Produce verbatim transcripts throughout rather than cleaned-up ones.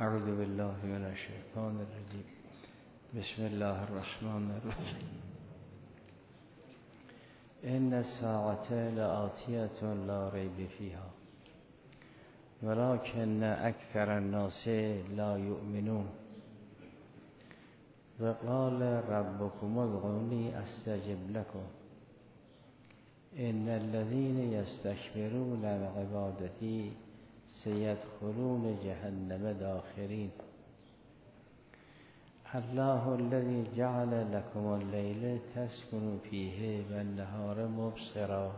اعوذ بالله من الشیطان الرجیم. بسم الله الرحمن الرحیم. ان الساعة لآتیة لا ریب فیها ولکن اکثر الناس لا یؤمنون. وقال ربكم ادعوني استجب لكم ان الذين يستكبرون عن عبادتي سيدخلون جهنم داخرين. الله الذي جعل لكم الليل تسكنوا فيه والنهار مبصرا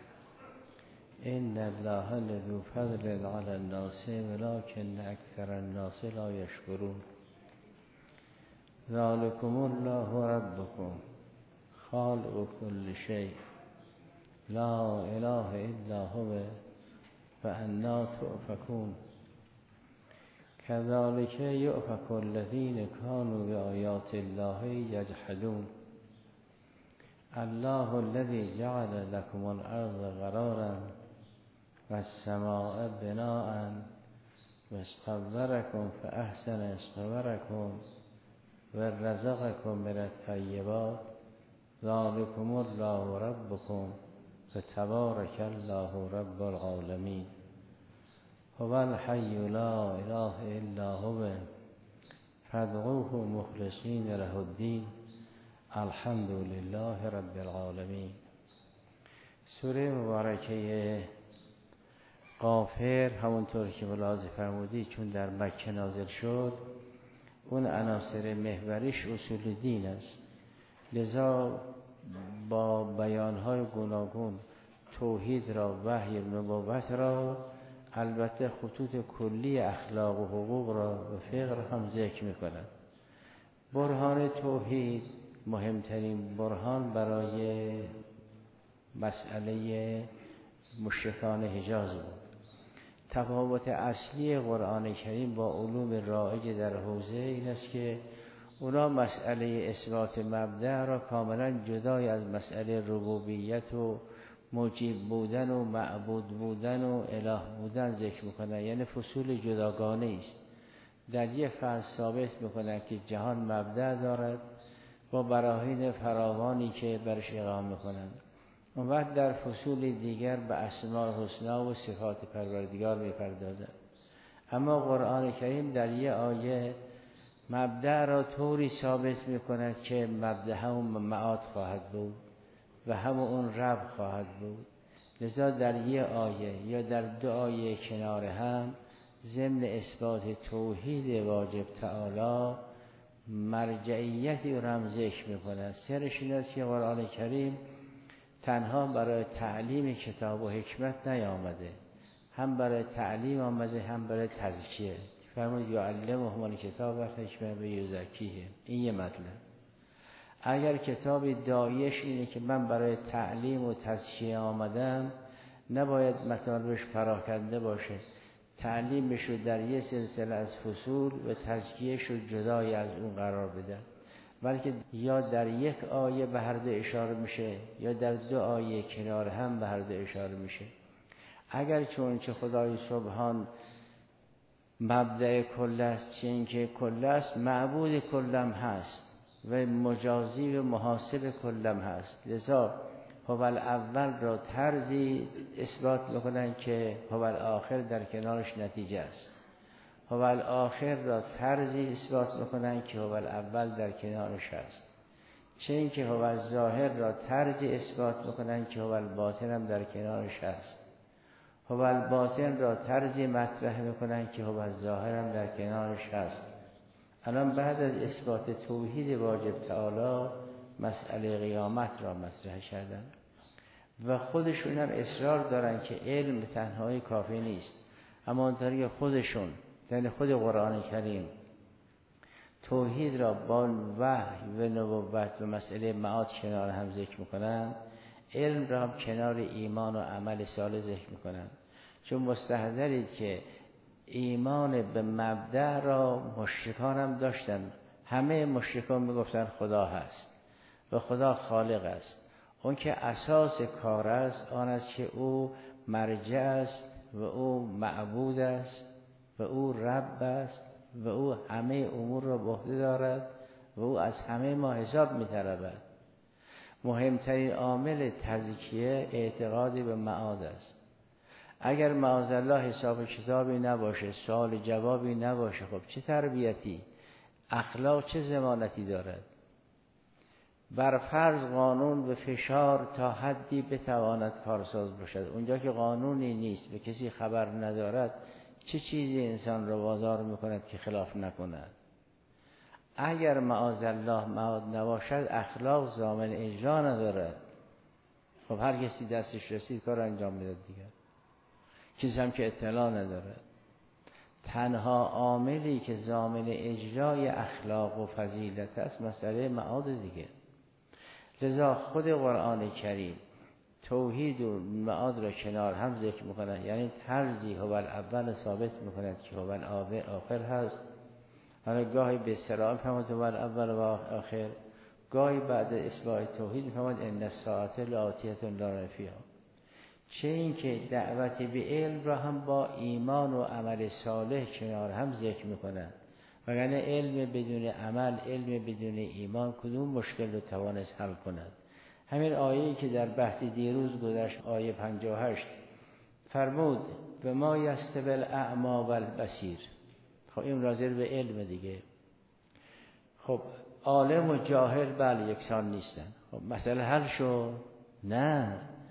ان الله لذو فضل على الناس ولكن اكثر الناس لا يشكرون. ذلكم الله ربكم خالق كل شيء لا اله الا هو فأنا تؤفكون. كذلك يؤفك الذين كانوا بآيات الله يجحدون. الله الذي جعل لكم الأرض قرارا والسماء بناء واصطبركم فأحسن اصطبركم ورزقكم من الطيبات. ذلكم الله ربكم فتبارك الله رب العالمين. هو الحي لا اله الا هو فادعوه مخلصین له الدین الحمد لله رب العالمین. سوره مبارکه غافر همونطور که ملاحظه فرمودی چون در مکه نازل شد اون عناصر محوریش اصول دین است، لذا با بیانهای گوناگون توحید را، وحی نبوت را، البته خطوط کلی اخلاق و حقوق را و فقه را هم ذکر می‌کنند. برهان توحید مهمترین برهان برای مسئله مشرکان حجاز بود. تفاوت اصلی قرآن کریم با علوم رایج در حوزه این است که اونا مسئله اثبات مبدأ را کاملا جدای از مسئله ربوبیت و مجیب بودن و معبود بودن و اله بودن ذکر میکنن، یعنی فصول جداگانه است. در یک فصل ثابت میکنن که جهان مبدأ دارد با براهین فراوانی که برش اقام میکنن. اون وقت در فصول دیگر به اسماء الحسنی و صفات پروردگار میپردازند. اما قرآن کریم در یک آیه مبدأ را طوری ثابت میکند که مبدأ هم معاد خواهد بود و هم اون رب خواهد بود. لذا در یک آیه یا در دو آیه کنار هم ضمن اثبات توحید واجب تعالی مرجعیتی را هم ذکر میکند. سرش این است که قرآن کریم تنها برای تعلیم کتاب و حکمت نیامده، هم برای تعلیم آمده هم برای تزکیه. فرمود یعلمهم الکتاب و الحکمة و یزکیهم. این یه مطلب. اگر کتابی داعیش اینه که من برای تعلیم و تزکیه آمدم، نباید مطالبش پراکنده باشه. تعلیمش رو در یه سلسله از فصول و تزکیهش رو جدای از اون قرار بده، بلکه یا در یک آیه به هر دو اشاره میشه یا در دو آیه کنار هم به هر دو اشاره میشه. اگر چون چه خدای سبحان مبدأ کل است، چه این که کل است، معبود کلم هست و مجازی و محاسب کلم هست. لذا هو الاول را طرزی اثبات میکنن که هو الاخر در کنارش نتیجه است. هو الاخر را طرزی اثبات میکنن که هو الاول در کنارش هست. چه این که هو الظاهر را طرزی اثبات میکنن که هو الباطن هم در کنارش هست. هو الباطن را طرزی مطرح میکنن که هو الظاهر هم در کنارش هست. الان بعد از اثبات توحید واجب تعالی مسئله قیامت را مطرح کردن و خودشون هم اصرار دارن که علم به تنهایی کافی نیست. اما اونطوری خودشون یعنی خود قرآن کریم توحید را با وحی و نبوت و مسئله معاد کنار هم ذکر میکنن، علم را هم کنار ایمان و عمل صالح ذکر میکنن. چون مستحضرید که ایمان به مبدأ را مشرکان هم داشتن. همه مشرکان میگفتن خدا هست و خدا خالق است. اون که اساس کار است آن است که او مرجع است و او معبود است و او رب است و او همه امور را به عهده دارد و او از همه ما حساب می‌طلبد. مهمترین عامل تزکیه اعتقاد به معاد است. اگر معاذالله حساب کتابی نباشه، سوال جوابی نباشه، خب چه تربیتی، اخلاق چه ضمانتی دارد؟ بر فرض قانون به فشار تا حدی بتواند کارساز باشد. اونجا که قانونی نیست، به کسی خبر ندارد، چه چیزی انسان را وادار میکند که خلاف نکند؟ اگر معاذالله معاد نباشد، اخلاق ضامن اجرا ندارد. خب هر کسی دستش رسید کار انجام میداد دیگر، کسی هم که اطلاع ندارد. تنها عاملی که ضامن اجرای اخلاق و فضیلت است مسئله معاد دیگه. لذا خود قرآن کریم توحید و معاد را کنار هم ذکر میکنه، یعنی طرزی هو الاول ثابت میکند که هو الاخر هست. حالا گاهی به اصطلاح فرمود هو الاول و آخر، گاهی بعد اثبات توحید فرمود ان الساعة لآتیة لا ریب فیها. چه این که دعوت به علم را هم با ایمان و عمل صالح کنار هم ذکر میکنند، وگرنه علم بدون عمل، علم بدون ایمان کدوم مشکل رو توانست حل کند؟ همین آیه‌ای که در بحث دیروز گذشت، آیه پنجاه و هشت فرمود به ما یستوی الاعمی و البصیر. خب این راجع به علم دیگه. خب عالم و جاهل بله یکسان نیستن. خب مسئله حل شد؟ نه.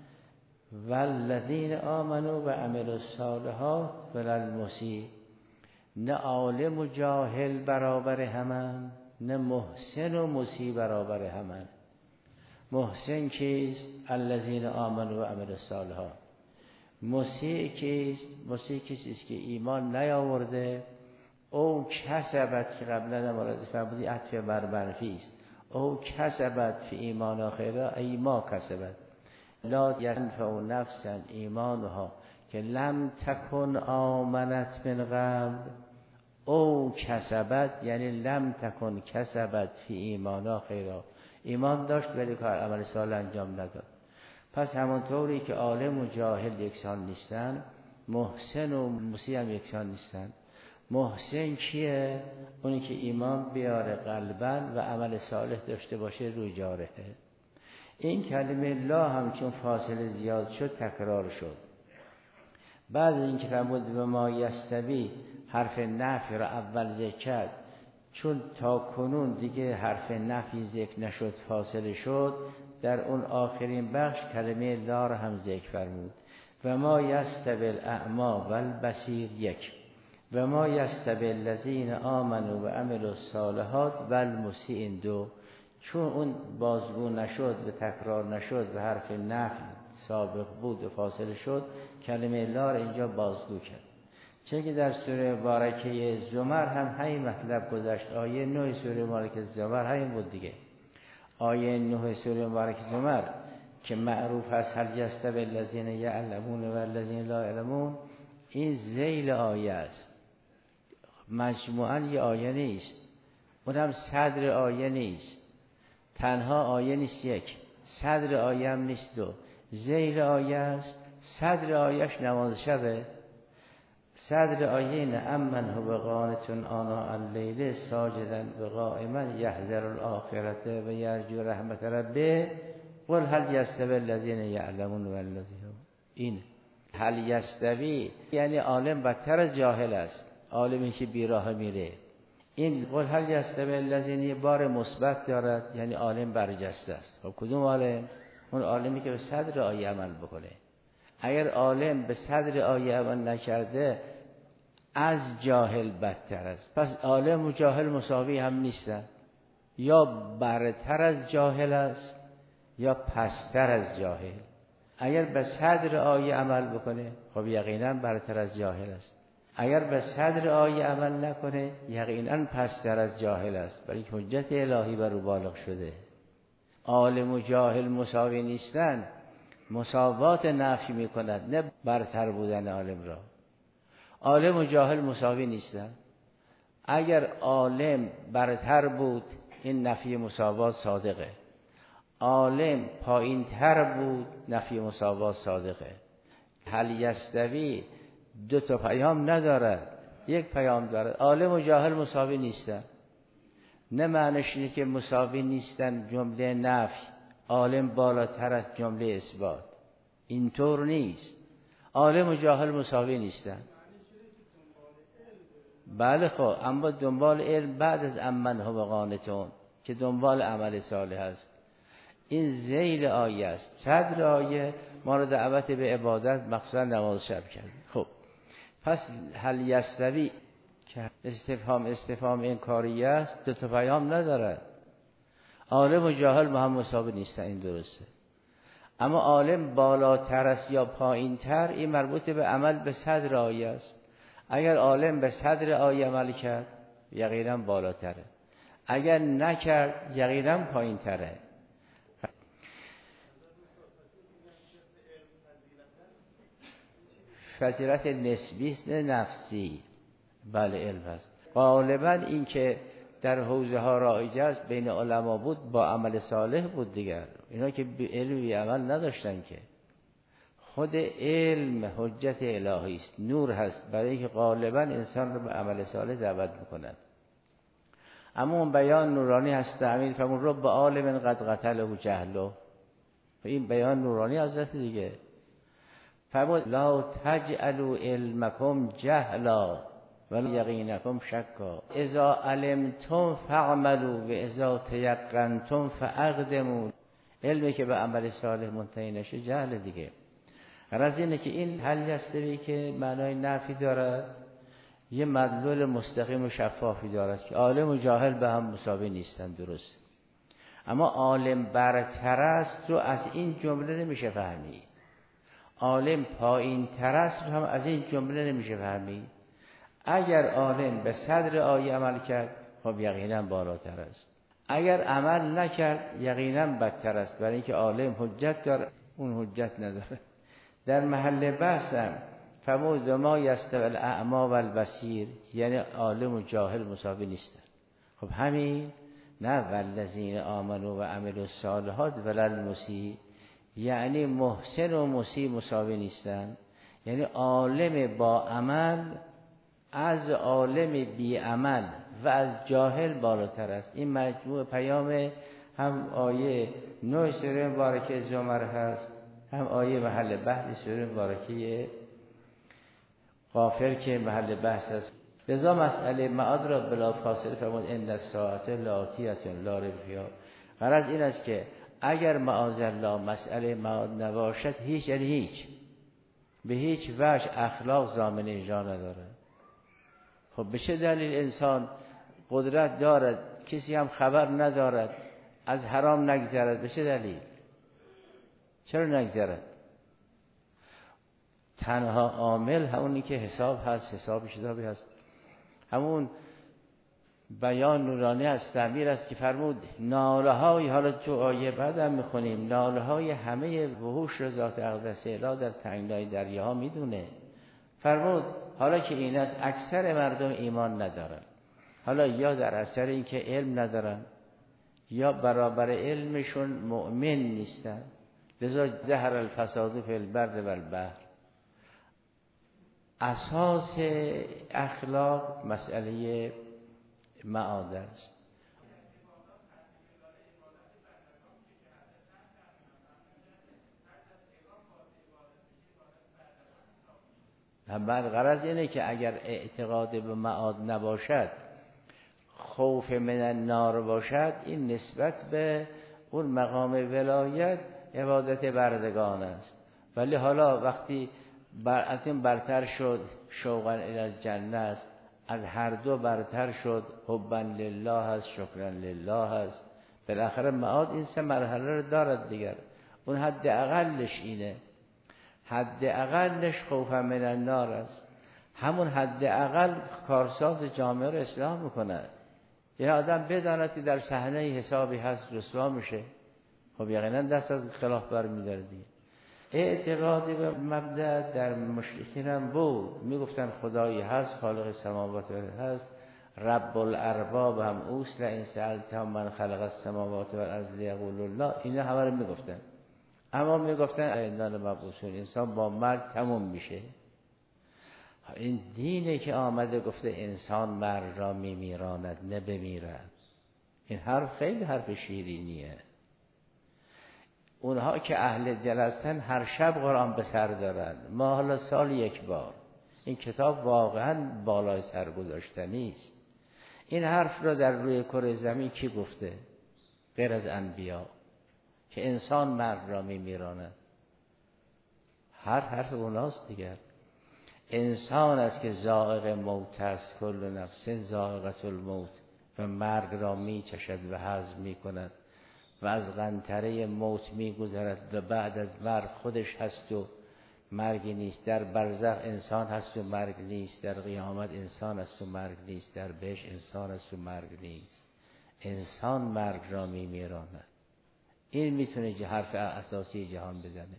والذین آمنوا و عملوا الصالحات ولا المسیء. نه عالم و جاهل برابر همن، نه محسن و مسیء برابر همن. محسن کیست؟ الذین آمنوا و عملوا الصالحات. مسیء کیست؟ مسیء کسی است که ایمان نیاورده، او کسبت که قبلا مرادف فرمودی عطف بر منفی است، او کسبت فی ایمان آخره ای ما کسبت لا ینفع نفسا ایمانها که لم تکن آمنت من قبل. او کسبت یعنی لم تکن کسبت فی ایمانا خیرا، ایمان داشت ولی کار عمل صالح انجام نداد. پس همونطوری که عالم و جاهل یکسان نیستن، محسن و مسیء هم یکسان نیستن. محسن کیه؟ اونی که ایمان بیاره قلباً و عمل صالح داشته باشه روی جارحه. این کلمه لا هم چون فاصله زیاد شد تکرار شد. بعد این که فرمود به ما یستوی حرف نفی را اول ذکر کرد، چون تا کنون دیگه حرف نفی ذکر نشد فاصله شد، در اون آخرین بخش کلمه لا را هم ذکر فرمود. و ما یستوی الاعمی و البصیر یک، و ما یستوی الذین آمنوا و عملوا الصالحات و المسیء دو. چون اون بازگو نشد و تکرار نشد و حرف نفی سابق بود و فاصله شد، کلمه لا را اینجا بازگو کرد. چه که در سوره مبارکه زمر هم همین مطلب گذشت. آیه نه سوره مبارکه زمر همین بود دیگه. آیه نه سوره مبارکه زمر که معروف است هل یستوی الذین یعلمون و الذین لا یعلمون، این ذیل آیه است، مجموعاً یه آیه نیست، اونم صدر آیه نیست، تنها آیه نیست یک، صدر آیه هم نیست دو، ذیل آیه است. صدر آیهش نماز شبه. صدر آیه اینه امن هو قانت آناء اللیل ساجدا و قائما یحذر الاخرة و یرجو رحمت ربه قل هل یستوی الذین یعلمون و الذین. این هل یستوی یعنی عالم بدتر از جاهل است، عالمی که بیراه میره. این قل هل یستوی الذین بار مثبت دارد، یعنی عالم برجسته است. خب کدوم عالم؟ اون عالمی که به صدر آیه عمل بکنه. اگر عالم به صدر آیه عمل نکرده از جاهل بدتر است. پس عالم و جاهل مساوی هم نیستن، یا برتر از جاهل است یا پستر از جاهل. اگر به صدر آیه عمل بکنه خب یقینا برتر از جاهل است، اگر به صدر آیه عمل نکنه یقینا پستر از جاهل است، برای حجت الهی بر او بالغ شده. عالم و جاهل مساوی نیستن، مساوات نفی میکند، نه برتر بودن عالم را. عالم و جاهل مساوی نیستن. اگر عالم برتر بود این نفی مساوات صادقه، عالم پایین تر بود نفی مساوات صادقه. هل یستوی دو تا پیام ندارد. یک پیام دارد. عالم و جاهل مساوی نیستن. نه معنیش اینه که مساوی نیستن جمله نفی، عالم بالاتر از جمله اثبات. اینطور نیست. عالم و جاهل مساوی نیستن. بله خب، اما دنبال علم بعد از امن هو قانتون که دنبال عمل صالح است. این ذیل آیه است. صدر آیه ما رو دعوت به عبادت مخصوصا نماز شب کرد. خب پس هل یستوی که استفهام استفهام انکاریه است، دو تا پیام نداره. عالم و جاهل با هم مساوی نیستن، این درسته. اما عالم بالاتر است یا پایینتر، این مربوط به عمل به صدر آیه است. اگر عالم به صدر آیه عمل کرد یقینا بالاتره، اگر نکرد یقینا پایینتره. فضیلت نسبی است نه نفسی. بله علم هست. غالبا این که در حوزه ها رایج است بین علما بود با عمل صالح بود دیگر. اینا که علم بی عمل نداشتن که. خود علم حجت الهی است، نور هست برای اینکه غالبا انسان رو به عمل صالح دعوت میکنند. اما اون بیان نورانی هست. امین فرمود رو به عالم قد قتله جهله. این بیان نورانی حضرت دیگه. فرمود لا تجعلوا علمکم جهلا ولی یقینکم شکا اذا علمتم فاعملوا و اذا تیقنتم فاقدموا. علمی که به عمل صالح منتهی نشه جهل دیگه. غرض اینه که این حل یستوی که معنای نفی دارد یه مدلول مستقیم و شفافی دارد که عالم و جاهل به هم مساوی نیستن، درست. اما عالم برتر است رو از این جمله نمیشه فهمید، عالم پایین تر است رو هم از این جمله نمیشه فهمید. اگر عالم به صدر آیه عمل کرد خب یقینا بالاتر است، اگر عمل نکرد یقینا بدتر است، برای اینکه عالم حجت داره اون حجت نداره. در محل بحثم فرمود ما یستوی الاعمی و البصیر، یعنی عالم و جاهل مساوی نیستن. خب همین نه والذین آمنوا و عملوا الصالحات ولا المسیء، یعنی محسن و مسیء مساوی نیستن. یعنی عالم با عمل از عالم بی عمل و از جاهل بالاتر است. این مجموع پیام هم آیه نه سوره مبارکه زمر هست، هم آیه محل بحث سوره مبارکه غافر که محل بحث است. لذا مسئله معاد را بلا فاصله فرمود ان الساعه لآتیه لا ریب فیها. غرض این است که اگر معاذالله مسئله معاد نباشد هیچ یعنی هیچ به هیچ وجه اخلاق ضامن اجرا نداره. خب به چه دلیل انسان قدرت دارد کسی هم خبر ندارد از حرام نگذرد؟ به چه دلیل؟ چرا نگذرد؟ تنها عامل همونی که حساب هست، حساب شدابی هست، همون بیان نورانی هست، تعبیر است که فرمود ناله های، حالا تو آیه بعد هم میخونیم، ناله های همه وحوش را ذات اقدس اله در تنگنای دریاها میدونه. فرمود حالا که این است اکثر مردم ایمان ندارن، حالا یا در اثر این که علم ندارن یا برابر علمشون مؤمن نیستن. لذا ظهر الفساد فی البر و البحر. اساس اخلاق مسئله معاد است. بعد غرض اینه که اگر اعتقاد به معاد نباشد، خوف من النار باشد، این نسبت به اون مقام ولایت عبادت بردگان است. ولی حالا وقتی بر از این برتر شد شوقا الی الجنه است، از هر دو برتر شد حبا لله است، شکرا لله است، بالاخره معاد این سه مرحله رو دارد دیگر. اون حد اقلش اینه، حد اقلش خوفا من النار است. همون حد اقل کارساز جامعه رو اصلاح میکنه. یه آدم بداند که در صحنه حسابی هست رسوا میشه، خب یقینا دست از خلاف برمی‌داره دیگه. اعتقادی به مبدأ در مشرکین هم بود، میگفتن خدایی هست، خالق سماوات و ارض هست، رب الارباب هم اوست، لئن سألتهم من خلق السماوات و الارض لیقولوا الله. اینا همه رو میگفتن، اما میگفتن ایندان مبعوثون، انسان با مرگ تموم میشه. این دینه که آمده گفته انسان مرد را میمیراند نه بمیرد. این حرف خیلی حرف شیرینیه. اونها که اهل دل هستن هر شب قرآن به سر دارن، ما حالا سال یک بار. این کتاب واقعا بالای سر گذاشتنی است. این حرف را در روی کره زمین کی گفته غیر از انبیا که انسان مرد را میمیراند؟ هر حرف اوناست دیگر. انسان است که ذائق موت است، کل نفس ذائقة الموت، و مرگ را می چشد و هضم می کند و از قنطره موت می گذرد و بعد از مرگ خودش هست و مرگی نیست. در برزخ انسان هست و مرگ نیست، در قیامت انسان هست و مرگ نیست، در بهشت انسان هست و مرگ نیست. انسان مرگ را می میراند. این میتونه حرف اساسی جهان بزنه.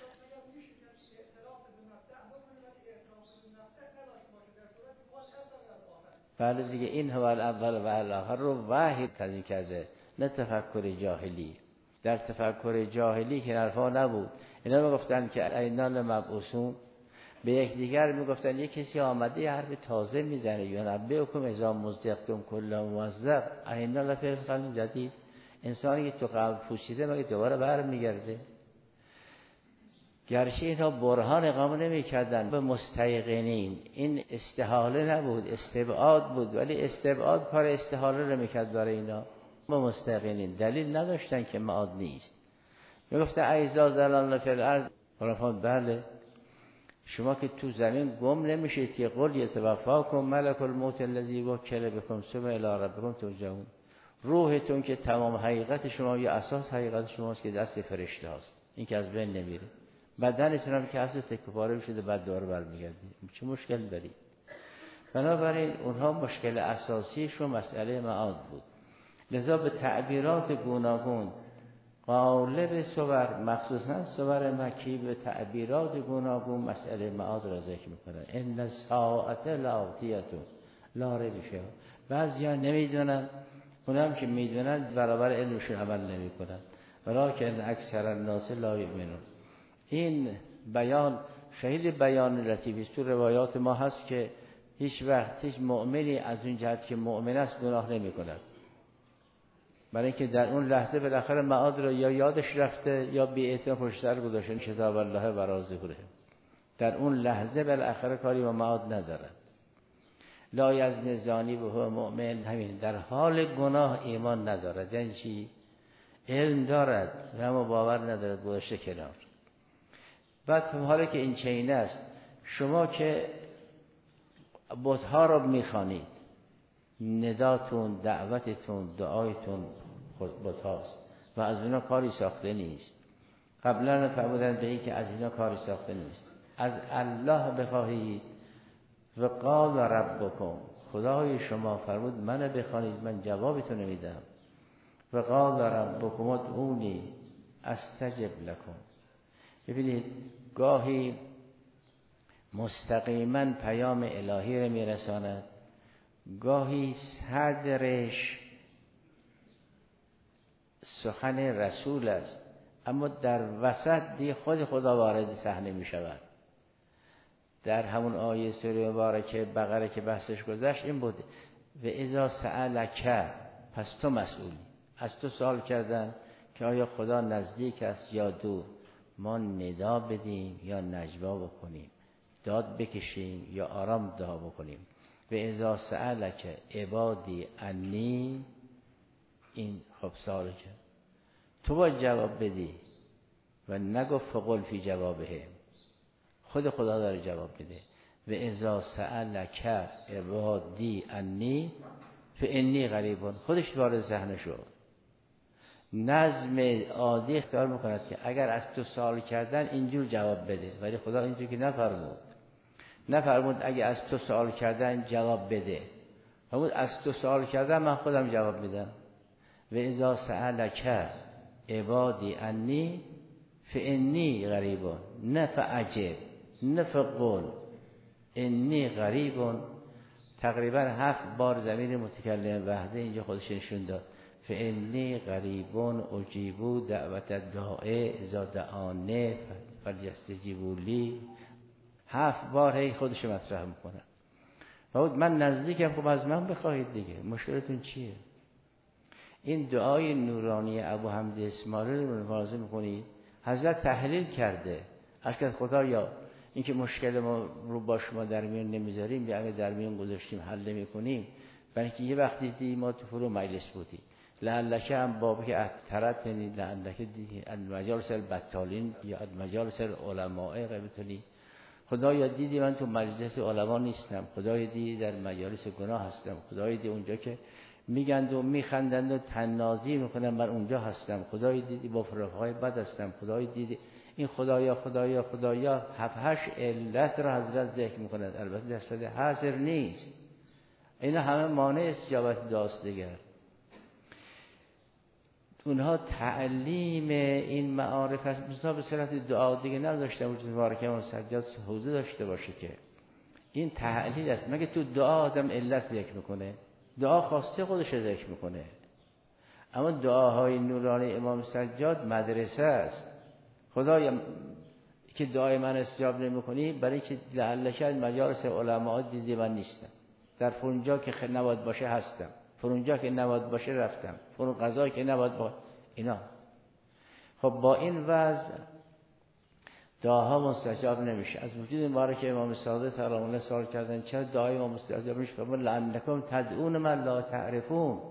بله دیگه، این هو الاول و الاخر رو وحی تدین کرده، نه تفکر جاهلی. در تفکر جاهلی که حرفا نبود. اینا میگفتن که اینال مبعوثون، به یک دیگر میگفتن یک کسی آمده یه حرف تازه میزنه، یا نبئکم اذا مزقتم کل ممزق، اینال فی خلق جدید. انسانی که تو قبل پوسیده مگه دوباره برمیگرده؟ گرچه اینها برهان اقامه نمی کردن به مستیقنین، این استحاله نبود، استبعاد بود، ولی استبعاد کار استحاله رو میکرد برای اینا. به مستیقنین دلیل نداشتن که معاد نیست. میگفته ایزا زلالنا فی الارض، فرفان بله شما که تو زمین گم نمیشید که قل یتوفاکم ملک الموت الذی وکل بکم ثم الی ربکم ترجعون. روحتون که تمام حقیقت شما یا اساس حقیقت شماست که دست فرشته هاست، این که از بین نمیره. بدنتون هم که اصلا تکه شده بعد دور برمیگردید، چه مشکل دارید؟ بنابراین اونها مشکل اساسیشون مسئله معاد بود. لذا به تعبیرات گوناگون غالب صور، مخصوصا صور مکی، به تعبیرات گوناگون مسئله معاد را ذکر میکنن. ان الساعة لآتیة لا ریب فیها. بعضیا نمیدونن، اونم که میدونن برابر علمشون عمل نمیکنن. ولکن اکثر الناس لا یؤمنون. این بیان خیلی بیان لطیفی است. تو روایات ما هست که هیچ وقت هیچ مؤمنی از اون جهت که مؤمن است گناه نمی کند، برای اینکه در اون لحظه بالاخره معاد را یا یادش رفته یا بی اعتنا پشتر گذاشته. کتاب الله ورا ظهوره، در اون لحظه بالاخره کاری با معاد ندارد. لا یزنی زانی و هو مؤمن، همین در حال گناه ایمان ندارد. یعنی چی؟ علم دارد اما باور ندارد، گذاشته کنار. بعد حالا که این چینه است، شما که بت‌ها رو میخوانید، نداتون، دعوتتون، دعایتون خود بت‌هاست و از اینا کاری ساخته نیست. قبلا فرمودن به این که از اینا کاری ساخته نیست. از الله بخواهید و قال ربکم، خدای شما فرمود منو بخوانید من جوابتون میدم. و قال ربکم ادعونی استجب لکم. ببینید گاهی مستقیما پیام الهی رو میرساند، گاهی صدرش سخن رسول است، اما در وسط دی خود خدا وارد صحنه می شود. در همون آیه سوره مبارکه بقره که بحثش گذشت این بود و اذا سألک، پس تو مسئولی. از تو سوال کردن که آیا خدا نزدیک است یا دور، ما ندا بدیم یا نجوا بکنیم، داد بکشیم یا آرام دعا بکنیم. و اذا سألک عبادی انی، این خب سوال کرد تو باید جواب بدی و نگفت فقل فی جوابه، خود خدا داره جواب بده. و اذا سألک عبادی انی فانی قریب، خودش وارد صحنه شد. نظم عادی اختیار میکند که اگر از تو سوال کردن اینجور جواب بده، ولی خدا اینجور که نفرمود. نفرمود اگه از تو سوال کردن جواب بده، فرمود از تو سوال کردن من خودم جواب میدم. و اذا سألک عبادی انی فانی قریب، نه فعجب نه فقل، انی قریب. تقریبا هفت بار ضمیر متکلم وحده اینجا خودش نشون داد. فانی قریب اجیب دعوت الداع اذا دعانه فلیستجیبوا لی. هفت بار هی خودش مطرح میکنن. و من نزدیکم، خب از من بخواهید دیگه، مشکلتون چیه؟ این دعای نورانی ابو حمد اسماعیلی رو ملاحظه میکنید، حضرت تحلیل کرده. اگر خدایا این که مشکل ما رو با شما در میان نمیذاریم، یا اگه در میان گذاشتیم حل نمیکنیم، برای اینکه یه وقتی دیدی ما تو فرو مجلس بودیم، لعلک هم بابی که احترتنی لعلک دیدی المجالس البطالین یا المجالس العلماء قبطلی، خدایا دیدی من تو مجلس علما نیستم، خدایا دیدی در مجالس گناه هستم، خدایا دیدی اونجا که میگند و میخندند و تنازی میکنن من اونجا هستم، خدایا دیدی با رفقای بد هستم، خدایا دیدی این خدایا خدایا خدایا هفت هشت علت را حضرت ذکر میکنند. البته در صد حاضر نیست، اینا همه مانع استجابت دعاست دیگر. اونها تعلیم این معارف هست، مثلا به صورت دعا دیگه نداشته وجود مبارک امام سجاد حوزه داشته باشه که این تحلیل است. مگه تو دعا آدم علت ذکر میکنه؟ دعا خواسته خودش ذکر میکنه. اما دعاهای نورانی امام سجاد مدرسه است. خدایا که دعای من استجاب نمیکنی، برای که لعلک مجالس علما دیدی من نیستم، در فرونجا که نباید باشه هستم، فرونجا که نباید باشه رفتم، فرون قضا که نباید باشه اینا. خب با این وضع دعاها مستجاب نمیشه. از وجود مبارک امام صادق سلام الله سوال کردن چرا دعای ما مستجاب نمیشه؟ فرمود لعلکم تدعون من لا تعرفون.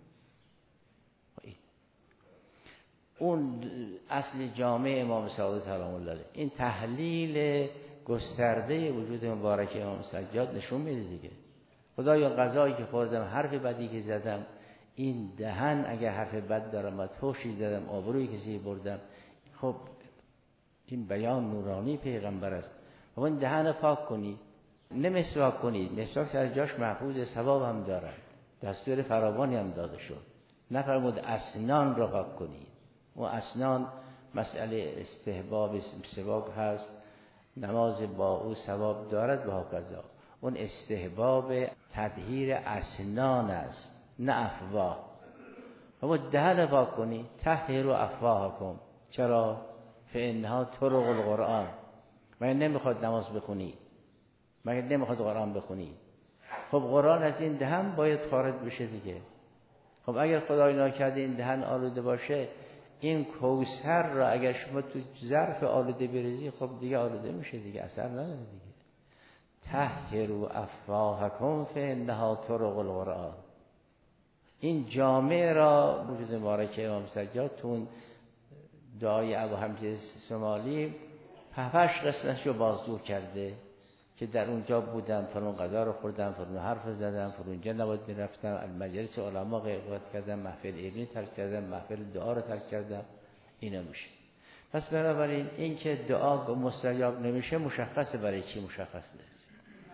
اون اصل جامع امام صادق سلام الله علیه. این تحلیل گسترده وجود مبارک امام سجاد نشون میده دیگه. خدایا غذایی که خوردم، حرف بدی که زدم، این دهن اگه حرف بد دارم، فحشی زدم، آبروی کسی بردم، خب این بیان نورانی پیغمبر است. و این دهن پاک کنید، نه مسواک کنید، مسواک سر جاش محفوظ، ثواب هم دارد، دستور فراوانی هم داده شد. نفرمود اسنان را پاک کنید. و اسنان مسئله استحباب سواک هست، نماز با او ثواب دارد و هکذا. اون استحباب تطهیر اسنان است، نه افواه. و دهن پاک کنید، طهروا افواهکم. چرا؟ فانها طرق القرآن. مگه نمیخواد نماز بخونید؟ مگه نمیخواد قرآن بخونید؟ خب قرآن از این دهن باید خارج بشه دیگه. خب اگر خدای ناکرده این دهن آلوده باشه، این کوثر را اگر شما تو ظرف آلوده بریزی، خب دیگه آلوده میشه دیگه، اثر نداره دیگه. طهروا افواهکم فانها طرق القرآن. این جامع را وجود مبارک امام سجاد تو دعای ابو حمد اسماعیلی پهپش قسمتش رو بازدور کرده که در اونجا بودم، فرون غذا رو خوردم، فرون حرف زدم، فرون اونجا نباید میرفتم، مجلس علما غیبت کردم، محفل علمی ترک کردم، محفل دعا رو ترک کردم. اینا میشه. پس بنابراین این که دعا مستجاب نمیشه مشخصه. برای چی مشخص نیست؟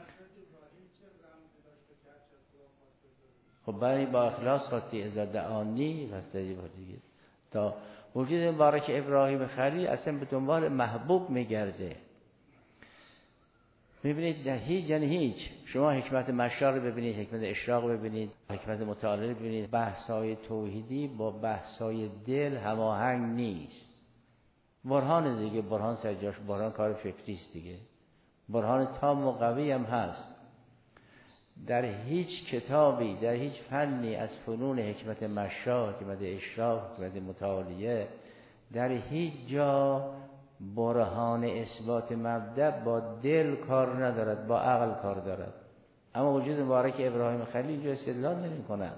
خب برای با اخلاص خاطی ازا دعانی فاستجیب دیگه. تا وجود مبارک ابراهیم خلیل اصلا به دنبال محبوب میگرده. ببینید در هیچ یعنی هیچ، شما حکمت مشار رو ببینید، حکمت اشراق رو ببینید، حکمت متعالی رو ببینید، بحث‌های توحیدی با بحث‌های دل هماهنگ نیست. برهان دیگه، برهان سرجاش، برهان کار فکری است دیگه، برهان تام و قوی هم هست. در هیچ کتابی، در هیچ فنی از فنون حکمت مشار، حکمت اشراق، حکمت متعالیه، در هیچ جا برهان اثبات مبدأ با دل کار ندارد، با عقل کار دارد. اما وجود مبارک ابراهیم خلیل اینجا استدلال نمی کنند.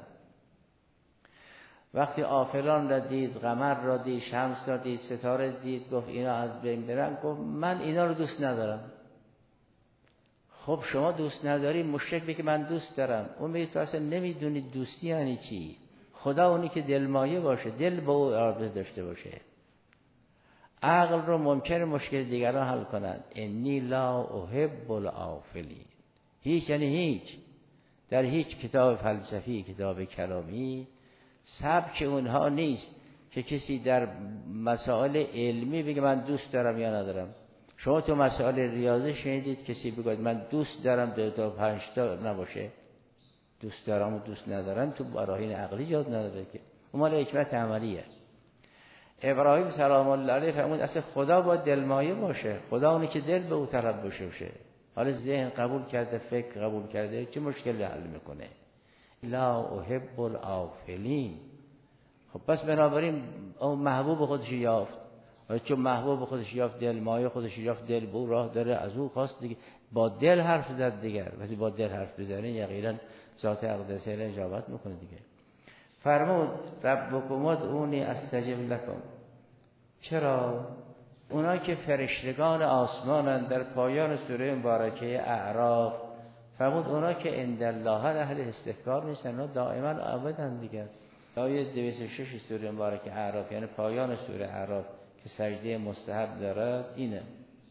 وقتی آفلان را دید، قمر را دید، شمس را دید، ستاره دید، گفت اینا از بین برن، گفت من اینا رو دوست ندارم. خب شما دوست نداری، مشرک بگه من دوست دارم. اون میگه تو اصلا نمیدونی دوستی یعنی چی. خدا اونی که دلمایه باشه، دل با او ارادت داشته باشه. عقل رو ممکنه مشکل دیگران حل کنند. انی لا احب العافلین. هیچ یعنی هیچ. در هیچ کتاب فلسفی، کتاب کلامی سبک اونها نیست که کسی در مسائل علمی بگه من دوست دارم یا ندارم. شما تو مسائل ریاضی شنیدید کسی بگه من دوست دارم دو تا پنج تا نباشه؟ دوست دارم و دوست ندارم تو براهین عقلی جاد نداره که. اون مال حکمت عملیه. ابراهیم سلام الله علیه فرمود اصلا خدا با دلمایه باشه، خدا اونی که دل به او طلب باشه باشه. حالا ذهن قبول کرده، فکر قبول کرده، چه مشکلی حل میکنه؟ لا احب العافلین. خب پس بنابراین اون محبوب خودش یافت، چون محبوب خودش یافت، دلمایه خودش یافت، دل به او راه داره، از او خواست دیگه، با دل حرف زد دیگر. وقتی با دل حرف بزنه یقینا ذات اقدسه له اجابت میکنه دیگه. فرمود ربکم ادعونی استجب لکم. چرا؟ اونا که فرشتگان آسمانند، در پایان سوره مبارکه اعراف فرمود اونا که عند الله اهل استکبار نیستن، اونا دائما ابدا دیگر. آیه دویست و شش سوره مبارکه اعراف، یعنی پایان سوره اعراف که سجده مستحب دارد اینه: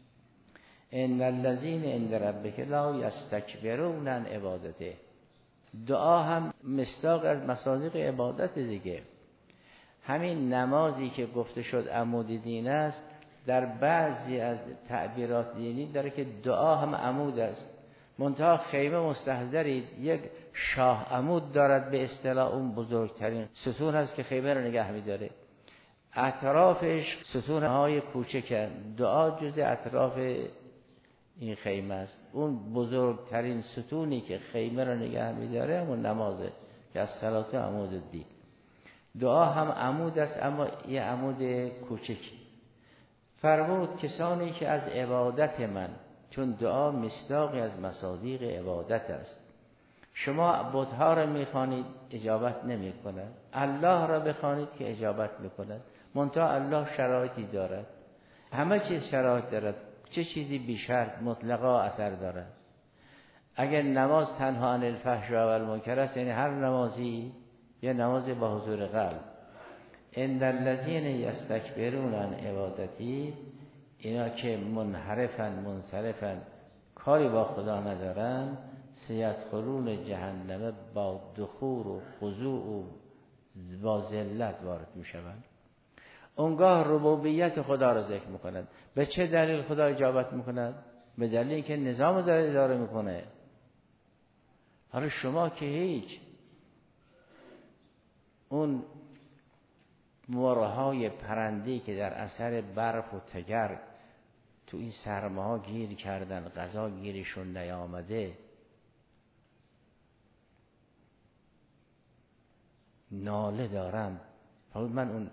ان الذين عند ربک لا یستکبرون عن عبادته. دعا هم مصداق از مصادیق عبادت دیگه. همین نمازی که گفته شد عمود دین است، در بعضی از تعبیرات دینی داره که دعا هم عمود است. منتها خیمه مستحضرید یک شاه عمود دارد، به اصطلاح اون بزرگترین ستون هست که خیمه رو نگه می‌داره. اطرافش ستون‌های کوچک، دعا جزء اطراف این خیمه است. اون بزرگترین ستونی که خیمه رو نگه می‌داره همون نمازه که از صلات عمود الدین. دعا هم عمود است، اما یه عمود کوچکی. فرمود کسانی که از عبادت من، چون دعا مصداقی از مصادیق عبادت است. شما بت‌ها را می‌خوانید اجابت نمی‌کند، الله را بخوانید که اجابت می‌کند. منتها الله شرایطی دارد، همه چیز شرایط دارد، چه چیزی بی شرط مطلقا اثر دارد. اگر نماز تنها عن الفحشاء و المنکر است، یعنی هر نمازی یه نماز با حضور قلب. ان الذين یستکبرون عن عبادتی، اینا که منحرفن منصرفن، کاری با خدا ندارن، سیدخلون جهنم، با دخور و خضوع و با ذلت وارد میشوند. اونگاه ربوبیت خدا را ذکر میکنند. به چه دلیل خدا اجابت میکند؟ به دلیلی که نظام داره اداره میکنه. حالا شما که هیچ، اون مورهای پرنده‌ای که در اثر برف و تگر تو این سرماها گیر کردن، غذا گیرشون نیامده، ناله دارن. من اون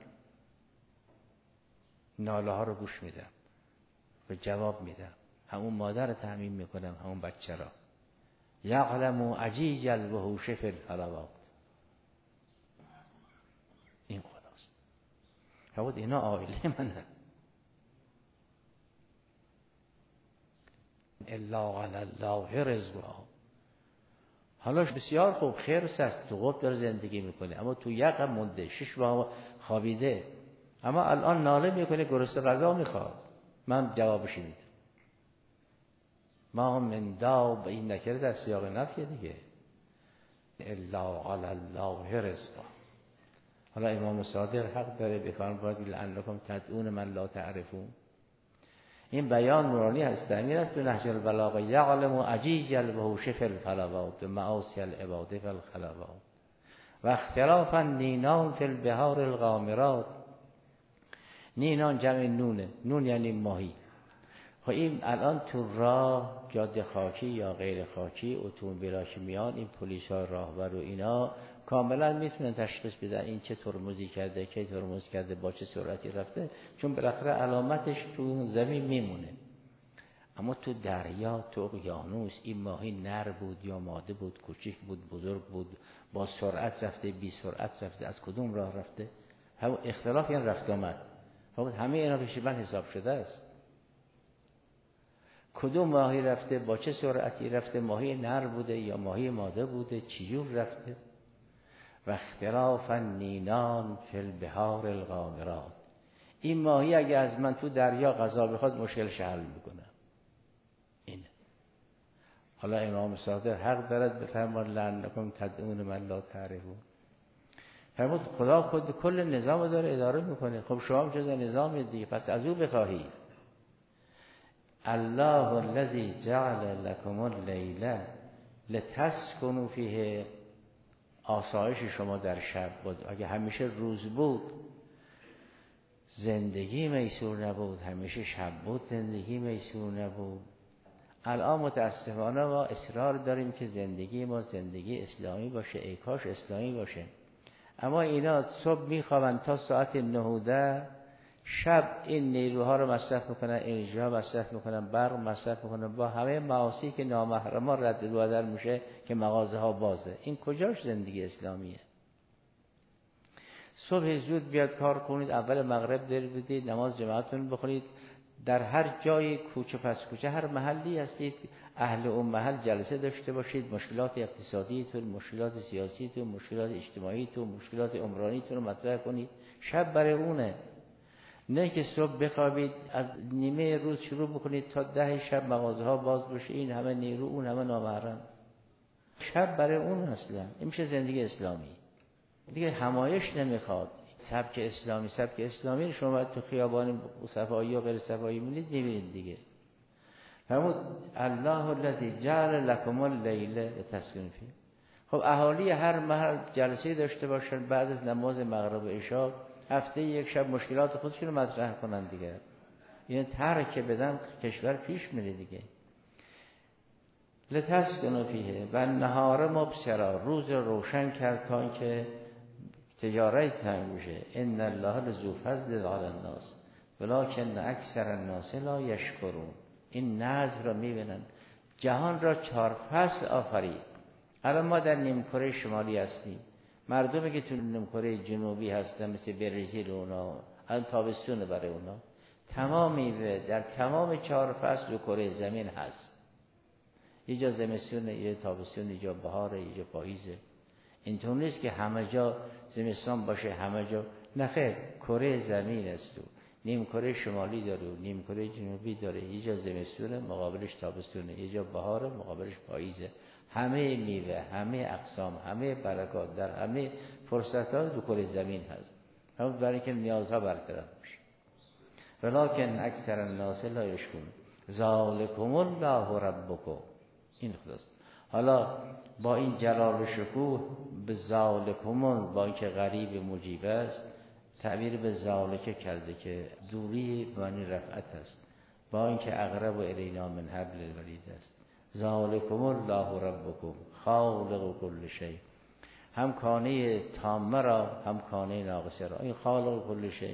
ناله ها رو گوش میدم و جواب میدم، همون مادر رو تأمین میکنم، همون بچه را. یعلم عجیج الوحوش فی الفلوات. این خداست. فرمود اینا عائله منن. الا علی الله رزقها. حالا بسیار خوب، خرس است، تو قطب داره زندگی میکنه، اما تو یق مونده، شش ماه خوابیده، اما الان ناله میکنه، گرسنه غذا میخواد. من جوابش میدم. ما من داب، این نکره در سیاق نفی دیگه. الا علی الله رزقها. حالا امام صادق حق داره بفرماید لعلکم تدعون من لا تعرفون. این بیان نورانی هست، امیر است تو نهج البلاغه. یعلم عجیج الوحوش فی الفلوات و معاصی العباد فی الخلوات و اختلاف النینان فی البحار الغامرات. نینان جمع نونه، نون یعنی ماهی. خب این الان تو راه، جاده خاکی یا غیر خاکی، اتومبیلا که میان، این پلیس ها راهبر و اینا کاملا میتونن تشخیص بدن این چه ترمزی کرده، کی ترمز کرده، با چه سرعتی رفته، چون بالاخره علامتش تو زمین میمونه. اما تو دریا، تو اقیانوس، این ماهی نر بود یا ماده بود، کوچیک بود، بزرگ بود، با سرعت رفته، بی سرعت رفته، از کدوم راه رفته، هم اختلاف یعنی رفت آمد. همه اینا پیش من حساب شده است. کدوم ماهی رفته، با چه سرعتی رفته، ماهی نر بوده یا ماهی ماده بوده، چجور رفته. و اختلاف النینان فی البحار الغامرات. این ماهی اگه از من تو دریا غذا بخواد مشکلش حل میکنه. اینه. حالا امام صادق حق دارد بفرماد لعلکم تدعون من لا تعرفون. فرمود خدا کل نظام داره اداره میکنه. خب شما هم جز نظام دیگه، پس از او بخواهی. الله الذی جعل لكم اللیل لتسکنوا فیه. آسایش شما در شب بود. اگه همیشه روز بود زندگی میسور نبود، همیشه شب بود زندگی میسور نبود. الان متاسفانه ما اصرار داریم که زندگی ما زندگی اسلامی باشه، ای کاش اسلامی باشه. اما اینا صبح میخوابن تا ساعت نه، شب این نیروها رو مصرف میکنن، انرژی ها مصرف میکنن، برق مصرف میکنن، با همه معاصی که نامحرما رد و بدل میشه که مغازه ها بازه. این کجاش زندگی اسلامیه؟ صبح زود بیاد کار کنید، اول مغرب در بدید، نماز جماعتون بخونید، در هر جای کوچه پس کوچه هر محلی هستید اهل اون محل جلسه داشته باشید، مشکلات اقتصادیتون، مشکلات سیاسیتون، مشکلات اجتماعیتون، مشکلات عمرانیتون رو مطرح کنید. شب برای اونه، نه که صبح بخوابید از نیمه روز شروع بکنید تا ده شب مغازه ها باز باشه، این همه نیرو، اون همه نامحرم. شب برای اون اصلا این میشه زندگی اسلامی. دیگه همایش نمیخواد. سبک اسلامی سبک اسلامی رو شما باید تو خیابان صفایی و غیر صفایی میبینید میبینید دیگه. فرمود الله الذی جعل لکم اللیل لتسکنوا فیه. خب اهالی هر محل جلسه داشته باشن بعد از نماز مغرب و عشا، هفته یک شب مشکلات خودشون رو مطرح کنن دیگه. یعنی ترک بدن کشور پیش میره دیگه. لتسکنوا فیه و النهار مبصرا، روز روشن کرد تا اینکه تجارت تنگ بشه. ان الله لذو فضل علی الناس ولکن اکثر الناس لا یشکرون. این نظر را میبینن. جهان را چهار فصل آفرید. الان ما در نیمکره شمالی هستیم، مردمی که تو نیمکره جنوبی هستن مثل برزیل اونا الان تابستونه برای اونا، تمام میوه در تمام چهار فصل و کره زمین هست. یه جا زمستونه، یه تابستون، یه جا بهاره، یه جا پاییزه. اینطور نیست که همه جا زمستان باشه همه جا، نه خیر، کره زمین است تو نیم کره شمالی داره و نیم کره جنوبی داره. یه جا زمستونه مقابلش تابستونه، یه جا بهاره مقابلش پاییزه. همه میوه، همه اقسام، همه برکات در همه فرصت‌ها تو کره زمین هست. همون برای اینکه نیازها برطرف بشه. ولکن اکثر الناس لا یشکرون. ذالکم الله ربکم. این خلاص. حالا با این جلال و شکوه به ذالکم، با اینکه غریب مجیب است، تعبیر به ذالکه کرده که دوری معنی رفعت است، با اینکه اقرب و الینا من حبل الورید است. ذالکم الله ربکم خالق کل شیء. هم کانه تامه را هم کانه ناقصه را. این خالق کل شیء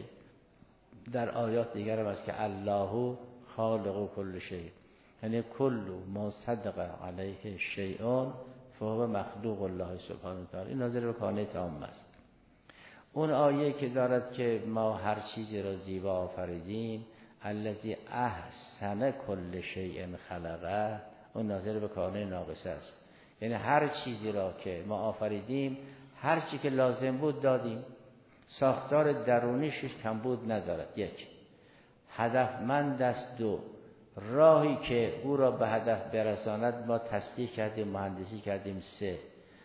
در آیات دیگر هم است که الله خالق کل شیء، یعنی کل ما صدق علیه شیء فهو مخلوق الله سبحانه و تعالی. این ناظر به کانه تامه است. اون آیه که دارد که ما هر چیزی را زیبا آفریدیم، الذی احسن کل شیء خلقه، اون ناظر به کانه ناقصه است. یعنی هر چیزی را که ما آفریدیم، هر چی که لازم بود دادیم. ساختار درونیش کمبود ندارد. یک، هدفمند است. دو، راهی که او را به هدف برساند ما تصدیق کردیم، مهندسی کردیم. سه،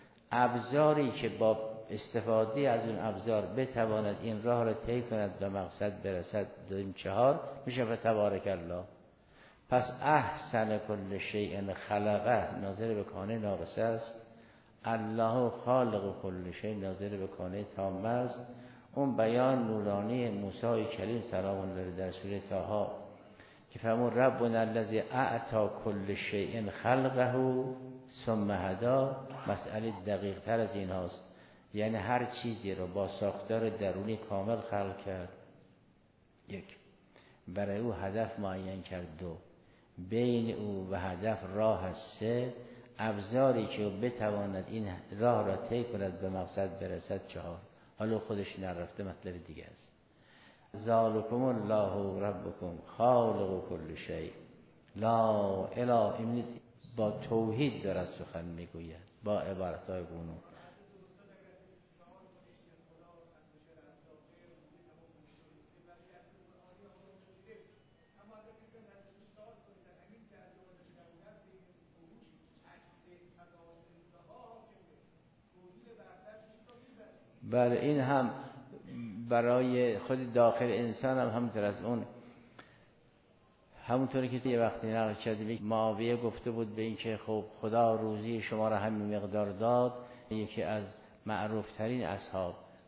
ابزاری که با استفاده از اون ابزار بتواند این راه را طی کند به مقصد برسد دادیم. چهار، میشه فتبارک الله. پس احسن کل شیء خلقه ناظر به کانه ناقصه است، الله خالق کل شیء ناظر به کانه تامه است. اون بیان نورانی موسی کلیم سلام الله در سوره طه که فرمود ربنا الذی اعطی کل شیء خلقه ثم هدی، مسئله دقیق تر از این هاست. یعنی هر چیزی رو با ساختار درونی کامل خلق کرد. یک، برای او هدف معین کرد. دو، بین او و هدف راه است. سه، ابزاری که بتواند این راه را طی کند به مقصد برسد. چهار، حالا خودش نرفته مطلب دیگه است. ذالکم الله ربکم خالق کل شیء لا اله. این با توحید دارد سخن میگوید، با عبارتهای گونو. بله، این هم برای خود داخل انسان هم همونطور از اون، همونطوری که یه وقتی نقل کردیم معاویه گفته بود به این که خب خدا روزی شما را همین مقدار داد. یکی از معروف ترین اصحاب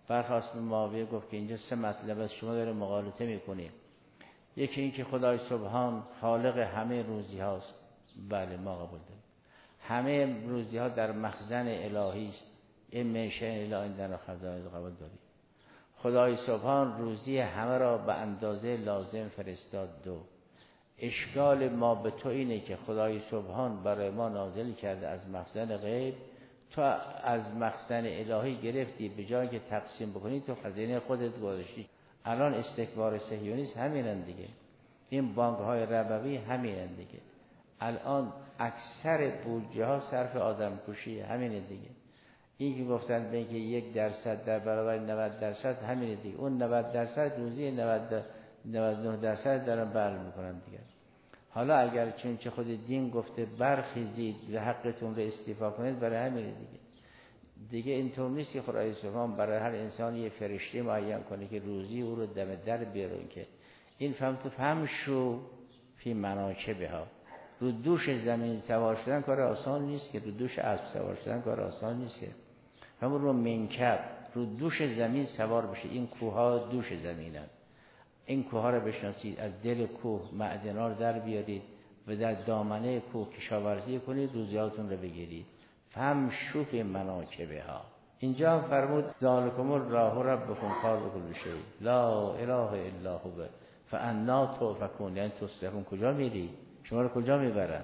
برخواست به معاویه گفت که اینجا سه مطلب است، شما داره مغالطه میکنیم. یکی این که خدای سبحان خالق همه روزی هاست، بله ما قبول داریم. همه روزی ها در مخزن الهی است، این منشأ الهی در خزائن قبول داریم. خدای سبحان روزی همه را به اندازه لازم فرستاد. دو، اشکال ما به تو اینه که خدای سبحان برای ما نازل کرده از مخزن غیب، تو از مخزن الهی گرفتی، به جای که تقسیم بکنی تو خزینه خودت گذاشتی. الان استکبار صهیونیست همینن دیگه، این بانک های ربوی همینن دیگه، الان اکثر بودجه ها صرف آدم کشی همینه دیگه. این که گفتن به اینکه یک درصد در برابر نود درصد همینه دیگه، اون نود درصد روزی نود نود و نه درصد دارن بر میکنن دیگه. حالا اگر چون چه خود دین گفته برخیزید و حقتون رو استیفا کنید، برای همینه دیگه. دیگه اینطور نیست که خدای سبحان برای هر انسان یه فرشته معین کنه که روزی او رو دم در بیارون، که این فهم تو فهم شو فی مناکبها. رو دوش زمین سوار شدن کار آسان نیست که، رو دوش اسب سوار شدن کار آسان نیست که. همون رو منکب رو دوش زمین سوار بشه. این کوه ها دوش زمینن، این کوه ها رو بشناسید، از دل کوه معدن‌ها رو در بیارید و در دامنه کوه کشاورزی کنید، روزیاتون رو بگیرید. فهم شوف مناکبها. اینجا هم فرمود ذالکم الله ربکم خالق کل شیء لا اله الا هو فانا تؤفکون. یعنی تصرفون کجا میری؟ شما رو کجا میبرن؟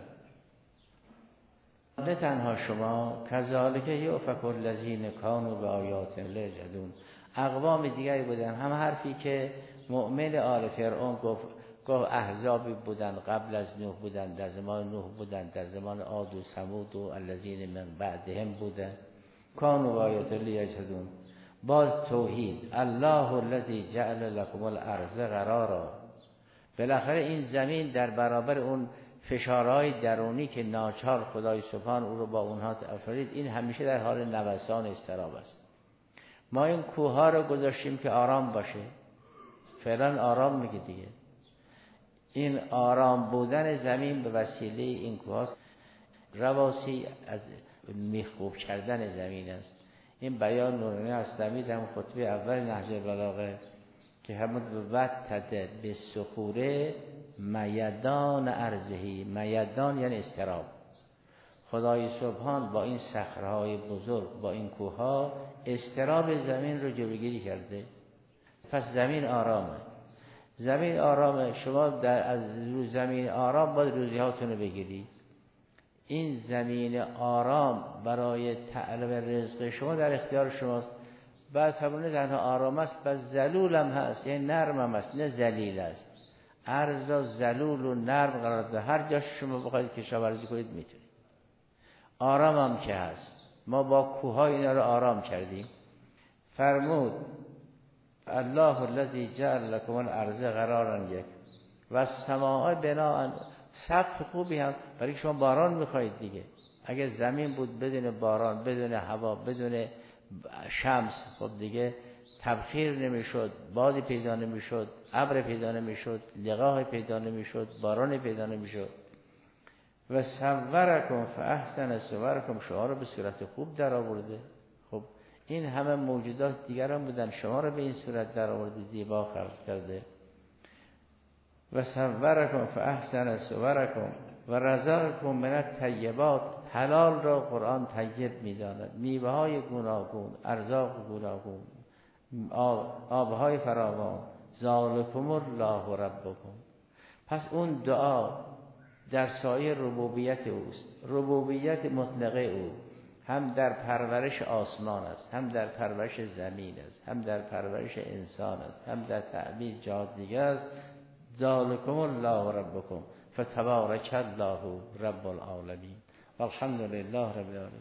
نه تنها شما، کذالک یؤفک الذین کانوا بآیات الله یجحدون. اقوام دیگری بودن، هم حرفی که مؤمن آل فرعون گفت، گفت احزابی بودن قبل از نوح بودن، در زمان نوح بودن، در زمان عاد و ثمود و الذین من بعدهم بودن، کانوا بآیات الله یجحدون. باز توحید، الله الذی جعل لكم الارض قرارا. بالاخره این زمین در برابر اون فشارهای درونی که ناچار خدای سبحان او رو با اونها افرید، این همیشه در حال نوسان اضطراب است. ما این کوه ها رو گذاشتیم که آرام باشه، فعلا آرام میگه دیگه. این آرام بودن زمین به وسیله این کوه هاست. رواسی از میخوب کردن زمین است. این بیان نورانی اسلامی در خطبه اول نهج البلاغه که همون وتد به صخوره میدان ارضهی. میدان یعنی اضطراب. خدای سبحان با این صخره‌های بزرگ، با این کوه‌ها اضطراب زمین رو جلوگیری کرده. پس زمین آرامه. زمین آرامه. شما در از رو زمین آرام باید روزی‌هاتون رو بگیرید. این زمین آرام برای طلب رزق شما در اختیار شماست. بعد همونه تنها آرام است، بس ذلول هم هست، یعنی نرم هم است، نه ذلیل است. ارز را ذلول و نرم قرار داده، هر جا شما بخواید کشاورزی کنید میتونید. آرام هم که هست. ما با کوه‌ها اینا رو آرام کردیم. فرمود الله الذی جعل لكم الارض قرارا، یک و السماء بناء. سقف خوبی هم برای شما باران میخواید دیگه. اگه زمین بود بدون باران، بدون هوا، بدون شمس، خب دیگه تبخیر نمیشد، بادی پیدا نمیشد، ابر پیدا نمیشد، لقاح پیدا نمیشد، باران پیدا نمیشد. و صورکم فاحسن صورکم، شما رو به صورت خوب در آورده. خب این همه موجودات دیگر هم بودن، شما رو به این صورت در آورده، زیبا خلق کرده. و صورکم فاحسن صورکم و رزقکم من الطیبات. حلال را قرآن طیب می‌داند، میوه‌های گوناگون، ارزاق گوناگون، آب‌های فراوان. ذالکم الله ربکم. پس اون دعا در سایه ربوبیت اوست، ربوبیت مطلقه او، هم در پرورش آسمان است، هم در پرورش زمین است، هم در پرورش انسان است، هم در تعبیر جهات دیگر است. ذالکم الله ربکم فتبارک الله رب العالمین. والحمد لله رب العالمین.